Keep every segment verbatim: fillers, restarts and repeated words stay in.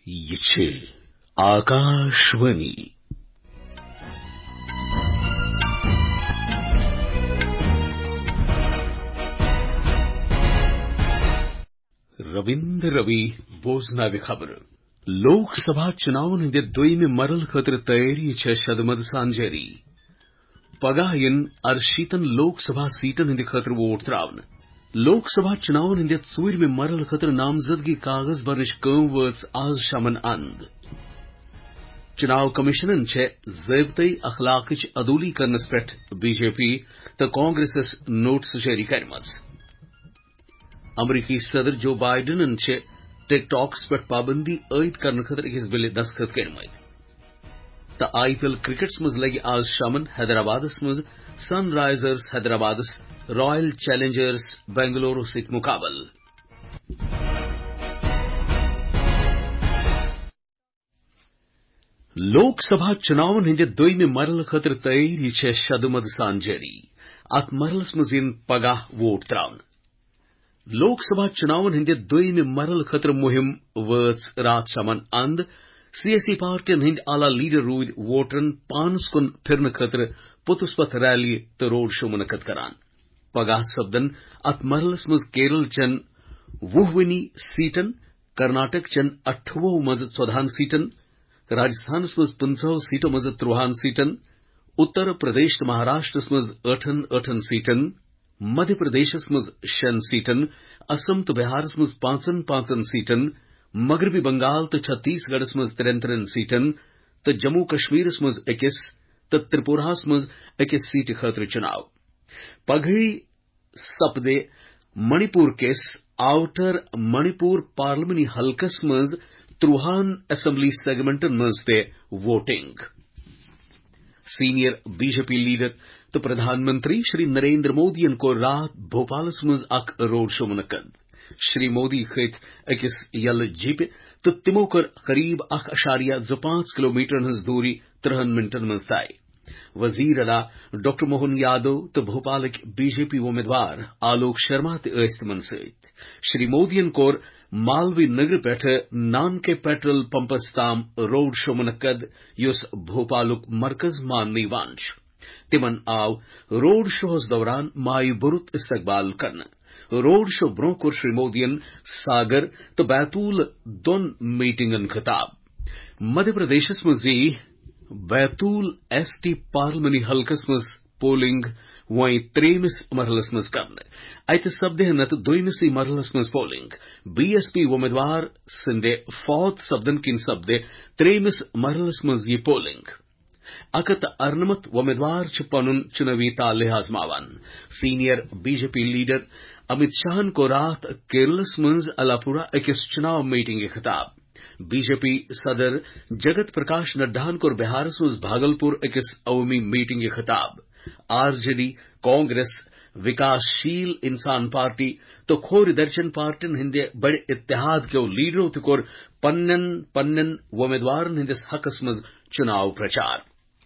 ये छे आकाशवाणी। रविंद्र रवि बोजना खबर लोकसभा चुनाव हिंदे दोयमे मरल खतर तैयारी छे शदमद सांजेरी पगाह इन अरशीतन लोकसभा सीटन हिंदे खतर वोट त्रावन लोकसभा चुनाव हिंदे ूर में मरल खतर नामजदगी कागज भरनिश कम वच आज शामन अंद चुनाव कमिशन छे ज़ाब्ते अखलाकिच अदूली करनस पेठ बीजेपी तो कांग्रेस नोटिस जारी करमज अमरीकी सदर जो बाइडन छे टिकटॉक्स पेठ पाबंदी आयद करने खतर अकिस बिल दस्तखत करमत तो आईपीएल क्रिकेट्स मज लगे आज शामन हैदराबादस मज सनराइजर्स हैदराबादस रॉयल चैलेंजर्स बेंगलुरु सिक मुकाबल लोकसभा चुनाव हिंदे दोयमे मरल खतर तैयारी छे शदमद सांजेरी अत मरलस मज इन पगाह वोट त्रावन लोकसभा चुनाव हिंदे दोयमे मरल खतर मुहिम वच रात शामन अंद सियासी पार्टियन हिंद आला लीडर रूद वोटरन पानस कुन फिरन खतर पुतुस्पथ रैली तो रोड शो मुनकद करान पगाह सब्दन अत मरलस मज केरल चन वुहवनी सीटन कर्नाटक चन अठवो मज चौदहान सीटन राजस्थान मज पंचह सीटों मज त्रुहान सीटन उत्तर प्रदेश महाराष्ट्र मज अठन अठन सीटन मध्य प्रदेश मज शन सीटन असम तो बिहार मज पांचन पांचन सीटन मगरबी बंगाल तो छत्तीसगढ़ मज तिरन तिरन सीटन तो जम्मू कश्मीर मज इक्कीस तो त्रिपुरा मज इक्कीस सीट खतर चुनाव पघी सपदे मणिपुर किस आउटर मणिपुर पार्लियामेंटी हलकस मज त्रुहान असेंबली सेगमेंटन मज ते वोटिंग सीनियर बीजेपी लीडर तो प्रधानमंत्री श्री नरेंद्र मोदी को रात भोपाल मज अख रोड शो मुनकद श्री मोदी खत अकिस यल जीप तो तिमो कर करीब अख अशारिया ज पांच किलोमीटर हज दूरी त्रहन मिनटन मज तय वजीर अला डॉक्टर मोहन यादव तो भोपाल बीजेपी उम्मीदवार आलोक शर्मा तमन सत श्री मोदी कोर मालवी नगर पेठ नान के पेट्रोल पंपस ताम रोड शो मुनकद युस भोपालुक मरकज माननी वांश तिमन आव रोड शो दौरान माई बुरुत इस्तकबाल करन रोड शो ब्रों कोर श्री मोदियन सागर तो बैतूल दोन मीटिंगन खिताब मध्य प्रदेश मज बैतूल एसटी पार्लियामेंटी हलकस मज पोलिंग वहीं त्रेमिस मरहलस मज करन अत सपदे नत दोयमिस मरहलस मज पोलिंग बीएसपी उम्मीदवार सिंधे फौत सपदन किन सपदे त्रेमिस मरहलस मज ये पोलिंग अकत अर्नमत उम्मीदवार च पनुन चुनावी ताले आजमावन सीनियर बीजेपी लीडर अमित शाह को रात केरलस मज अलापुरा अकिस चुनाव मीटिंग खिताब बीजेपी सदर जगत प्रकाश नड्डा को बिहार मज भागलपुर अकिस अवमी मीटिंग खिताब आरजेडी कांग्रेस विकासशील इंसान पार्टी तो खोर दर्शन पार्टिन हिंदे बड़े इत्तेहाद के लीडरों तकोर पन्नन पन्नन उम्मीदवार हिंदस हकस मज चुनाव प्रचार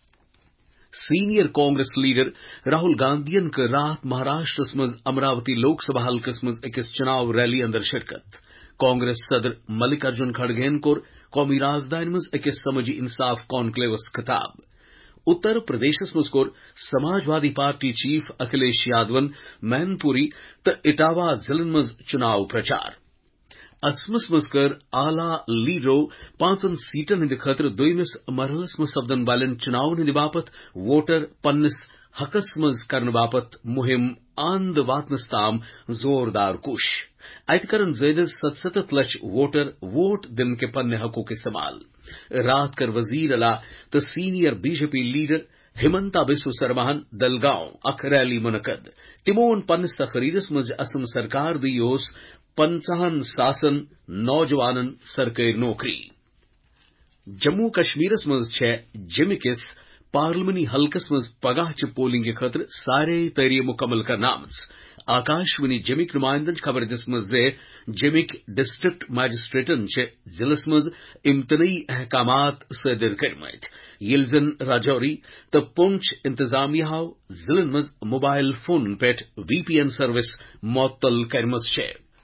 सीनियर कांग्रेस लीडर राहुल गांधीयन के रात महाराष्ट्र मज अमरावती लोकसभा हलकस मज अकिस चुनाव रैली अंदर शिरकत कांग्रेस सदर मल्लिकार्जुन खड़गेन कोर कौमी राजधानी मज अकिस समझी इंसाफ कॉन्क्लेवस खिताब उत्तर प्रदेश मज कोर समाजवादी पार्टी चीफ अखिलेश यादवन मैनपुरी तो इटावा जिलन मज चुनाव प्रचार असमस मज कर आला लीडरो पांचन सीटन हिंद खतर दोयमिस मरहलस मज सपदन वालन चुनाव हिंद बापत वोटर पन्निस हकस मज करन बापत मुहिम आंद वातनस ताम जोरदार कुश अत करन जैद सतसत लक्ष वोटर वोट दिन के पन्ने हकूक इस्तेमाल रात कर वजीर अला तो सीनियर बीजेपी लीडर हिमंता बिस्व सरमाहन दलगांव अख रैली मुनकद तिमोन पन्निस तकरीरस मज असम सरकार दी योस पंचाहन सासन नौजवानन सरकारी नौकरी जम्मू कश्मीर मज छे जिमिकिस पार्लियामेंटी हलकस मज पगाह च पोलिंग खतर सारे तैयारी मुकम्मल करनामस आकाशवाणी जिमिक नुमाइंदन खबर दिस मज जिमिक डिस्ट्रिक्ट मजिस्ट्रेटन छे जिलस मज इम्तनई अहकामात सदर करमत यिलजन राजौरी तो पुंछ इंतजामिया जिलन मज मोबाइल फोन पेट वीपीएन सर्विस मुअत्तल करमस छे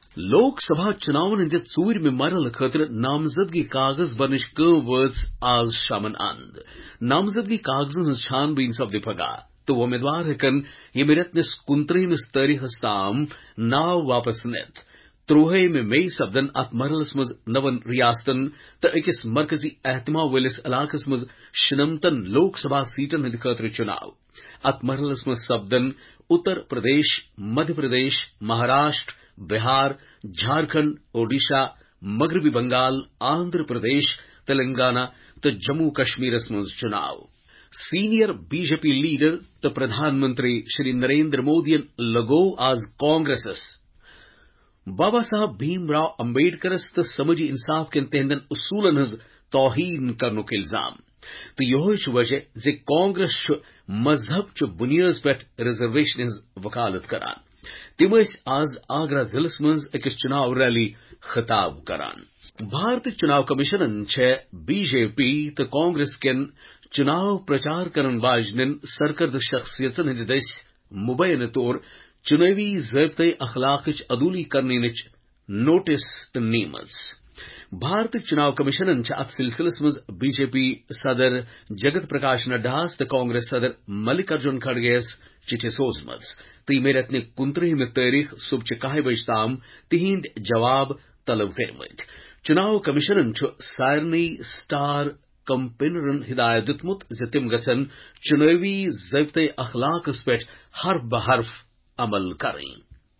लोकसभा चुनावन हंद ूरमि मरल खतर नामजदगी कागज बर्निश कम वच आज शामन अंद नामजदगी कागजन हंज छानबीन सपद पगह तो उम्मीदवार हेकन यम रेतनिस कुंत्रहमिस तारीखस ताम नाव वापस नित त्रोहम मे सपदन अत मरलस मज नवन रियासतन तो अकिस मरकजी एहतमा वलिस इलाकस मज शनमतन लोकसभा सीटन हंद खतर चुनाव अत मरलस मज सपदन उत्तर प्रदेश, मध्य प्रदेश, महाराष्ट्र, बिहार, झारखंड, ओडिशा, मगरबी बंगाल, आंध्र प्रदेश, तेलंगाना तो जम्मू कश्मीरस मज चुनाव सीनियर बीजेपी लीडर तो प्रधानमंत्री श्री नरेंद्र मोदी लगो आज कांग्रेसस बाबा साहब भीमराव अम्बेडकरस तो समझी इंसाफ के तहदन उसूलन हज तौहीन करनुक इल्जाम तो यह वजह जे कांग्रेस मजहब च बुनियाद पे रिजर्वेशन हज वकालत करान तिम आज आगरा जिलस मज अकिस चुनाव रैली खिताब करान भारत चुनाव कमिशन बीजेपी तो कांग्रेस केन चुनाव प्रचार करन वाजन सरकर्द शख्सियतन हंद दस मुबैन तौर चुनावी ज़ाब्ते अखलाक़िच अदूली करने निच नोटिस नीमज भारत चुनाव कमिशन अत सिलसिलस मज बीजेपी सदर जगत प्रकाश नड्डास तो कांग्रेस सदर मल्लिकार्जुन खड़गेस चिठि सोजमज तो मे रेतन कुंत्रहम तारीख सुबह कह बज ताम तिहिंद जवाब तलब करमत चुनाव कमिशन सारनी स्टार कंपेनरन हिदायत दितमुत ज तिम गछन चुनावी ज़ाब्ते अखलाक़स पे हर्फ ब हर्फ अमल करें।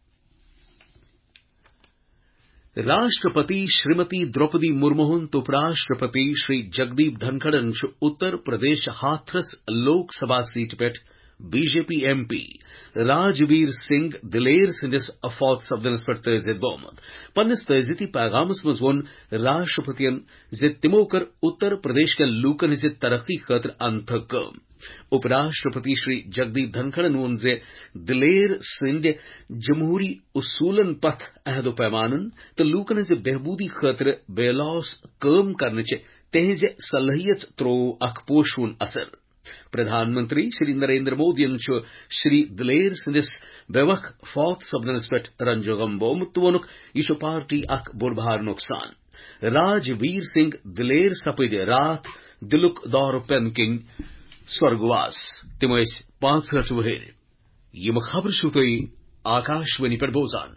राष्ट्रपति श्रीमती द्रौपदी मुर्मुन तो उपराष्ट्रपति श्री जगदीप धनखड़न उत्तर प्रदेश हाथरस लोकसभा सीट पे बीजेपी एमपी राजवीर सिंह दिलेर सिंदिस अफौत सपदनस पे तजिद बहुमत पन्निस तजिदी पैगामस मज वोन राष्ट्रपतियन जे तिमो कर उत्तर प्रदेश के लूकन जे तरक्की खतर अंत कम उपराष्ट्रपति श्री जगदीप धनखड़न वोन जे दिलेर सिंध जमहूरी उसूलन पथ अहदो पैमानन तो लूकन जे बेहबूदी खतर बेलौस कम करने चे तेह जे सलाहियत त्रो अख पोशून असर प्रधानमंत्री श्री नरेंद्र मोदी श्री दिलेर सिंदिस बेवक फौत सपदनस पे रंजोगम बोमुत वोनुक यह पार्टी अख बुरभार नुकसान राजवीर सिंह दिलेर सपद रात दिलुक दौर पेन किंग स्वर्गवास तिम पांसठ वहर यम खबर शु तुई आकाशवाणी पे बोजान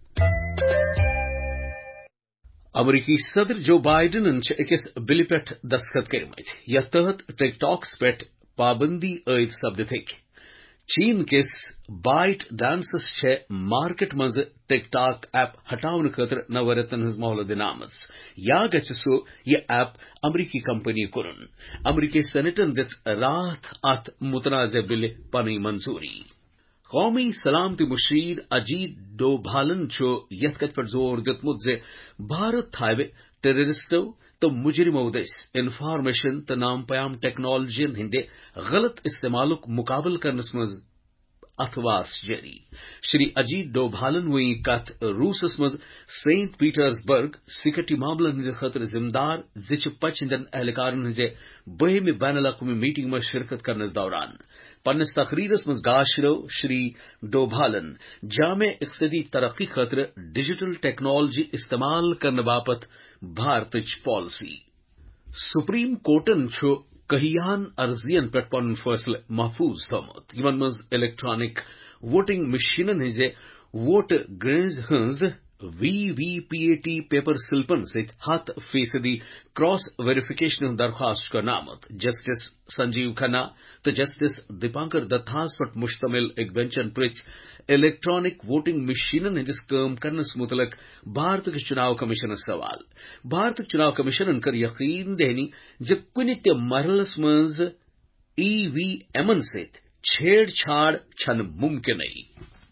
अमरीकी सदर जो बाइडन अकिस बिल पे दस्तखत करमत यथ तहत टिकटॉक्स पे पाबंदी आयद सपदित चीन किस बाइट डांसस मार्केट मज टिकटॉक ऐप हटावन खतर नवरतन हज मोहल दिन आमज या गछ सो यह ऐप अमरीकी कंपनी कुरन अमरीकी सेनेटन दित रात अत मुतनाज़ बिल पनी मंजूरी कौमी सलामती मुशीर अजीत डोभालन यथ कथ पर जोर दितमुत जे भारत थावे टेररिस्टों तो मुजरिमों दस इन्फॉर्मेशन तो नाम पयाम टेक्नोलॉजियन हिंदे गलत इस्तेमालुक मुकाबल करनस मज अथवास जारी श्री अजीत डोभालन वही कथ रूसस मज सेंट पीटर्सबर्ग सिक्योरिटी मामलन हिंदे खतर जिम्मेदार जिच पच हिंदन एहलकारन हिंदे बहम बैन अवी मीटिंग में शिरकत करनस दौरान पन्नस तकरीरस मज गाशरो श्री डोभालन जामे इक्तदी तरक्की खतर डिजिटल टेक्नोलॉजी इस्तेमाल करने बापत भारत पॉलिसी सुप्रीम कोर्टन कहियान अर्जियन पे पन फैसले महफूज थमुत यमन मज इलेक्ट्रॉनिक वोटिंग मशीनन हिजे वोट ग्रेज हंज वीवीपीएटी पेपर सिल्पन सहित हत फीसदी क्रॉस वेरिफिकेशन दरख्वास्त कर नामत जस्टिस संजीव खन्ना तो जस्टिस दीपांकर दत्तास पर मुश्तमिल एक बेंचन प्रिच इलेक्ट्रॉनिक वोटिंग मशीनन हिंदिस कम करनस मुतलक भारत के चुनाव कमिशन सवाल भारत चुनाव कमिशन कर यकीन दहनी जब कुन ते मरलस मज ईवीएमन सहित छेड़छाड़ छन मुमकिन नहीं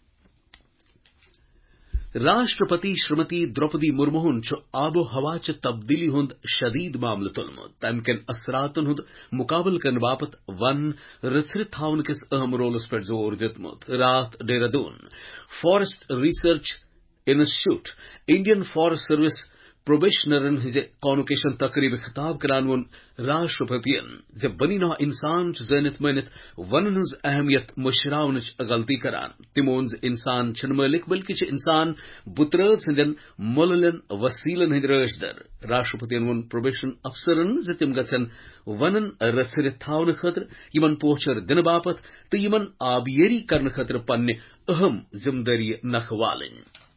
राष्ट्रपति श्रीमती द्रौपदी मुर्मुन आबो हवा च तब्दीली हुंद शदीद मामल तुलमुत तमकन असरातन हुंद मुकाबल करन बापत वन रथिर थावन किस अहम रोलस पर जोर दितमुत रात Dehradun forest research institute Indian forest service پروبیشنرن ہز کانوکیشن تقریب خطاب کران ون راشٹرپتین ز بنی نا انسان زانت مانت ونن ہز اہمیت مشراونچ غلطی کران تمو ون انسان چھ مالک بلکہ انسان بتراد سندین مولن وسیلن ہند رٲچھ در راشٹرپتین ون پروبیشن افسرن ز تم گژھن ونن رژھرتھ تھاون خاطر یمن پوچھر دن باپت تو یمن آبیاری کرن خاطر پنہ اہم ذمہ داری نکھ والن.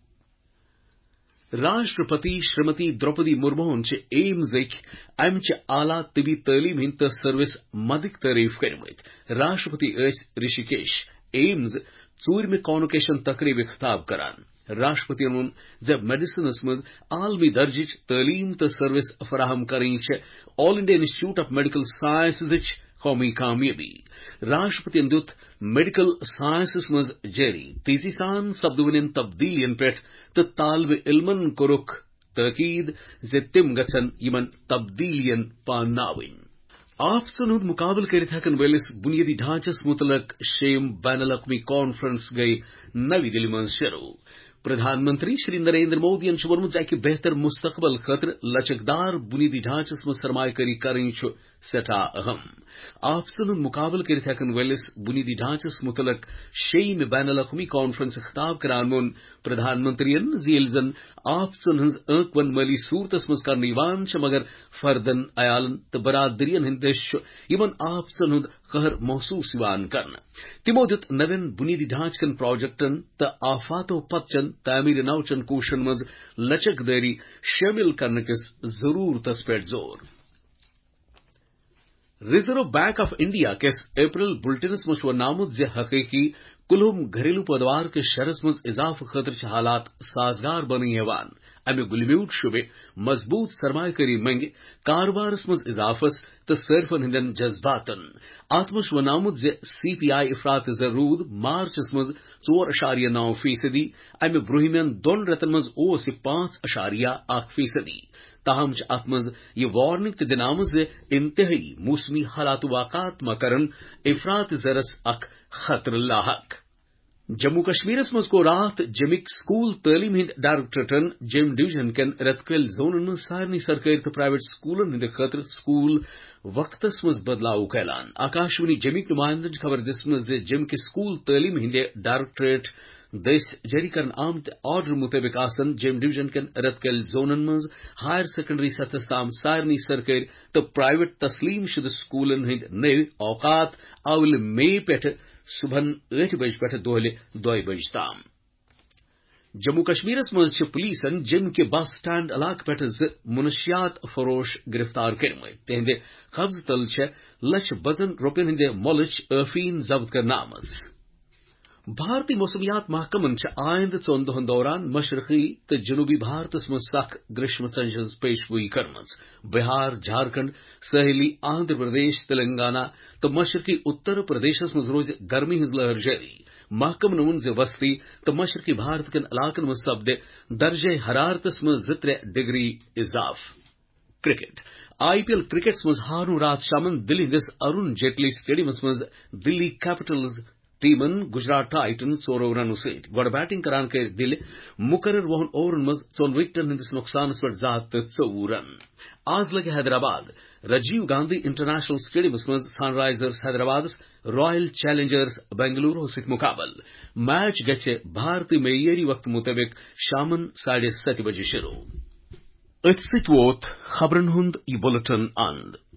راشٹرپتی شریمتی دروپدی مرموہن ایمز امچ اعلی طبی تعلیم ہند تو سروس مدک تعریف کرمت. راشٹرپتی یس رشیکیش ایمز ژوٗرمہِ کانوکیشن تقریب خطاب کران. راشٹرپتی وون ز میڈیسنس مز عالمی درجچ تعلیم تو سروس فراہم کریں all India institute of medical sciences قومی کامیابی. راشٹرپتی دت میڈیکل سائنسس مز جاری تیزی سان سپدون تبدیلین پہ تو طالب علمن کورک تاکید ز تم گھن یمن تبدیلین پاناون. آفسن ہند مقابل کرت ہیکن ولس بنیادی ڈھانچس متعلق شیم بین الاقوامی کانفرنس گئی نوی دلی مز شروع. پردھان منتری شری نریندر مودی ورمت اکہ بہتر مستقبل خاطر لچکدار بنیادی ڈھانچس مز سرمایہ کاری کریں سٹھا اہم. آفسن ہند مقابل کرت ہیکن ولس بنیادی ڈھانچس متعلق شیم بین الاقوامی کانفرنس خطاب کران وون پردھان منتری زیل زن آفسن ہز ٲنک ون مالی صورتس مز کران مگر فردن عیالن تو برادرین ہند دش یمن آفسن ہند قہر محسوس کر. تمو دت نوین بنیادی ڈھانچ کن پروجیکٹن تو آفاتو پتچن تعمیر نو چن کوشن مز لچک داری شامل کرنے کس ضرورتس پہ زور. ریزرو بینک آف انڈیا کس اپریل بلٹنس مز ونامت ز حقیقی کلہم گھریلو پیداوار کے شرس مز اضافہ خاطر حالات سازگار بنی یوان. امہ گلمیود شبہ مضبوط سرمایہ کاری منگ کاروبارس مز اضافس تو صرفن ہندین جذباتن. ات مز ونامت ز سی پی آئی افراط زر رود مارچس مز ژور اشاریہ نو فیصدی امہ برہمین دون رتن مز اوس یہ پانچ اشاریہ اخ فیصدی. تاہم ات مز یہ وارننگ تہ دن آمت ز انتہائی موسمی حالات واقعات ما کرن افراط زرس اخ خطر لاحق. جموں کشمیرس مز کو رات جمک سکول تعلیم ہند ڈائریکٹریٹن جم ڈویژن کن رتکل زونن مز سارنی سرکاری تو پرائیویٹ سکولن ہند خاطر سکول وقتس مز بدلاو اعلان. آکاشوانی جمک نمائندن خبر دسمت ز جم کے سکول تعلیم ہند ڈائریکٹریٹ دس جاری کرن آمت آرڈر مطابق آسن جم ڈویژن کن رتکل زونن مز ہائر سیکنڈری سطحس تام سارنی سرکاری تو پرائیویٹ تسلیم شدہ سکولن ہند نو اوقات اول مئی پہ صبح آٹھ بج پہ دہلہ دو بج تام. جموں کشمیرس مز پولیسن جم کے بس سٹینڈ علاقہ پہ ز منشیات فروش گرفتار کرمت. تہند قبضہ تل لچھ بزن روپین ہند مولچ افین ضبط کرنا آمت. بھارتی موسمیات محکمن آئند ژون دہن دوران مشرقی تو جنوبی بھارتس مز سخ گرشم ژنجہ ہز پیش گوئی کرمز. بہار، جھارکھنڈ، ساحلی آندھرا پردیش، تلنگانہ تو مشرقی اتر پردیشس مز روز گرمی ہز لہر جاری. محکمن وون ز وسطی تو مشرقی بھارت کن علاقن مز سپد درجہ حرارتس مز زٕ ترٛےٚ ڈگری اضاف. کرکٹ آئی پی ایل کرکٹس مز ہارن رات شامن دلی ہندس ارون جیٹلی سٹیڈیمس مز دلی کیپٹلز ٹیمن گجرات ٹائٹنز ژورو رنو ست گۄڈٕ بیٹنگ کران کر دل مقرر وُہن اوورن مز ژون وکٹن ہندس نقصانس پہ زٕ ہتھ تہٕ ژوٚوُہ رن. آز لگہ حیدرآباد راجیو گاندھی انٹرنیشنل سٹیڈیمس مز سن رائزرز حیدرآبادس رائل چیلنجرز بنگلورو ست مقابل. میچ گژھِ بھارتی معیاری وقت مطابق شامن ساڑھے ستہِ بجے شروع. اتھ سۭتۍ ووت خبرن ہُنٛد یہ بُلٹن اند.